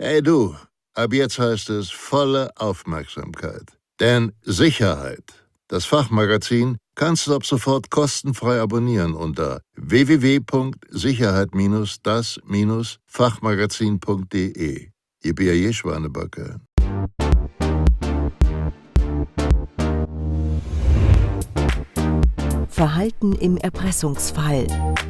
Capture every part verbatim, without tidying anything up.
Hey du, ab jetzt heißt es volle Aufmerksamkeit. Denn Sicherheit, das Fachmagazin, kannst du ab sofort kostenfrei abonnieren unter w w w punkt sicherheit das Fachmagazin punkt de. Ihr B A J Schwanebacke. Verhalten im Erpressungsfall.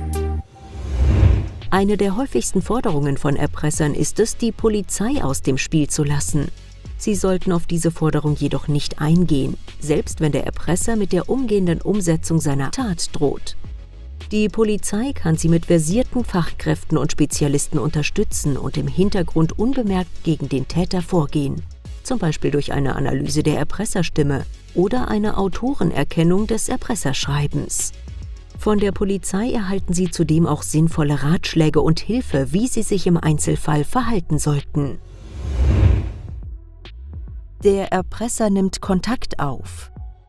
Eine der häufigsten Forderungen von Erpressern ist es, die Polizei aus dem Spiel zu lassen. Sie sollten auf diese Forderung jedoch nicht eingehen, selbst wenn der Erpresser mit der umgehenden Umsetzung seiner Tat droht. Die Polizei kann sie mit versierten Fachkräften und Spezialisten unterstützen und im Hintergrund unbemerkt gegen den Täter vorgehen, zum Beispiel durch eine Analyse der Erpresserstimme oder eine Autorenerkennung des Erpresserschreibens. Von der Polizei erhalten Sie zudem auch sinnvolle Ratschläge und Hilfe, wie Sie sich im Einzelfall verhalten sollten. Der Erpresser nimmt Kontakt auf.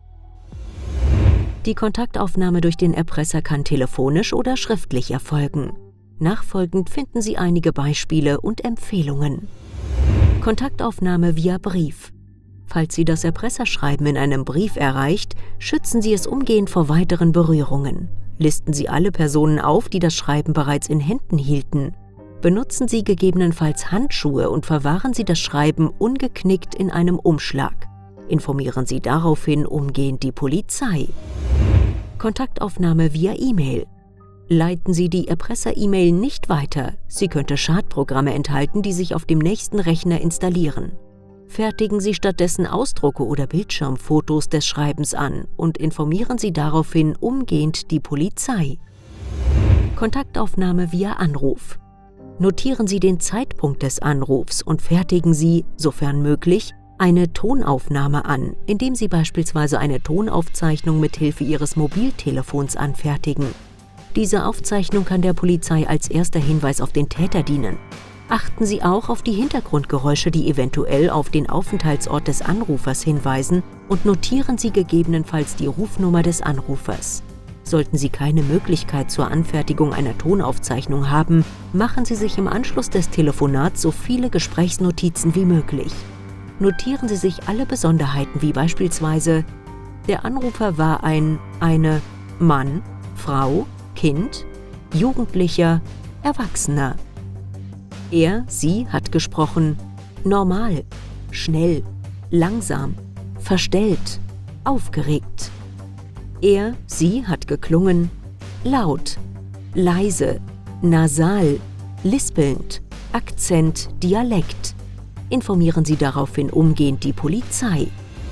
Die Kontaktaufnahme durch den Erpresser kann telefonisch oder schriftlich erfolgen. Nachfolgend finden Sie einige Beispiele und Empfehlungen. Kontaktaufnahme via Brief. Falls Sie das Erpresserschreiben in einem Brief erreicht, schützen Sie es umgehend vor weiteren Berührungen. Listen Sie alle Personen auf, die das Schreiben bereits in Händen hielten. Benutzen Sie gegebenenfalls Handschuhe und verwahren Sie das Schreiben ungeknickt in einem Umschlag. Informieren Sie daraufhin umgehend die Polizei. Kontaktaufnahme via E-Mail. Leiten Sie die Erpresser-E-Mail nicht weiter. Sie könnte Schadprogramme enthalten, die sich auf dem nächsten Rechner installieren. Fertigen Sie stattdessen Ausdrucke oder Bildschirmfotos des Schreibens an und informieren Sie daraufhin umgehend die Polizei. Kontaktaufnahme via Anruf. Notieren Sie den Zeitpunkt des Anrufs und fertigen Sie, sofern möglich, eine Tonaufnahme an, indem Sie beispielsweise eine Tonaufzeichnung mit Hilfe Ihres Mobiltelefons anfertigen. Diese Aufzeichnung kann der Polizei als erster Hinweis auf den Täter dienen. Achten Sie auch auf die Hintergrundgeräusche, die eventuell auf den Aufenthaltsort des Anrufers hinweisen, und notieren Sie gegebenenfalls die Rufnummer des Anrufers. Sollten Sie keine Möglichkeit zur Anfertigung einer Tonaufzeichnung haben, machen Sie sich im Anschluss des Telefonats so viele Gesprächsnotizen wie möglich. Notieren Sie sich alle Besonderheiten, wie beispielsweise: Der Anrufer war ein, eine, Mann, Frau, Kind, Jugendlicher, Erwachsener. Er, sie hat gesprochen, normal, schnell, langsam, verstellt, aufgeregt. Er, sie hat geklungen, laut, leise, nasal, lispelnd, Akzent, Dialekt. Informieren Sie daraufhin umgehend die Polizei.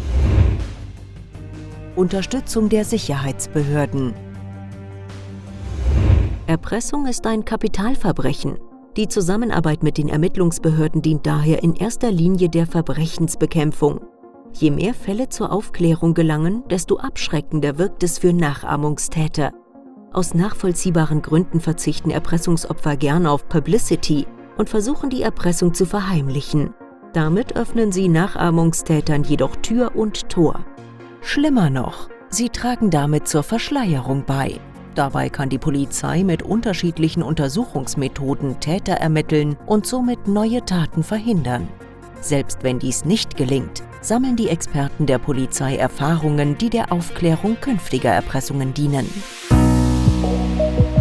Unterstützung der Sicherheitsbehörden. Erpressung ist ein Kapitalverbrechen. Die Zusammenarbeit mit den Ermittlungsbehörden dient daher in erster Linie der Verbrechensbekämpfung. Je mehr Fälle zur Aufklärung gelangen, desto abschreckender wirkt es für Nachahmungstäter. Aus nachvollziehbaren Gründen verzichten Erpressungsopfer gern auf Publicity und versuchen, die Erpressung zu verheimlichen. Damit öffnen sie Nachahmungstätern jedoch Tür und Tor. Schlimmer noch, sie tragen damit zur Verschleierung bei. Dabei kann die Polizei mit unterschiedlichen Untersuchungsmethoden Täter ermitteln und somit neue Taten verhindern. Selbst wenn dies nicht gelingt, sammeln die Experten der Polizei Erfahrungen, die der Aufklärung künftiger Erpressungen dienen.